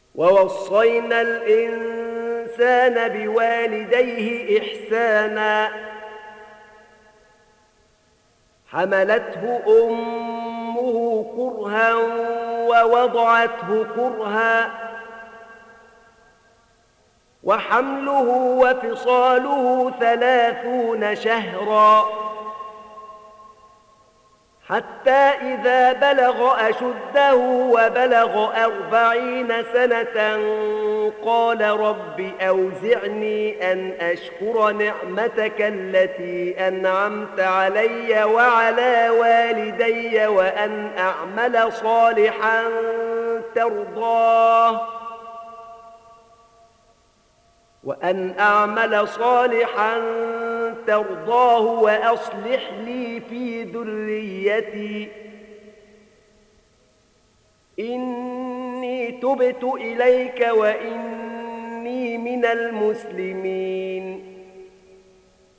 ووصينا الإنسان بوالديه إحسانا حملته أمه كرها ووضعته كرها وحمله وفصاله 30 شهرا حتى إذا بلغ أشده وبلغ 40 سنة قال رب أوزعني أن أشكر نعمتك التي أنعمت علي وعلى والدي وأن أعمل صالحا ترضاه وأصلح لي في ذريتي إني تبت إليك وإني من المسلمين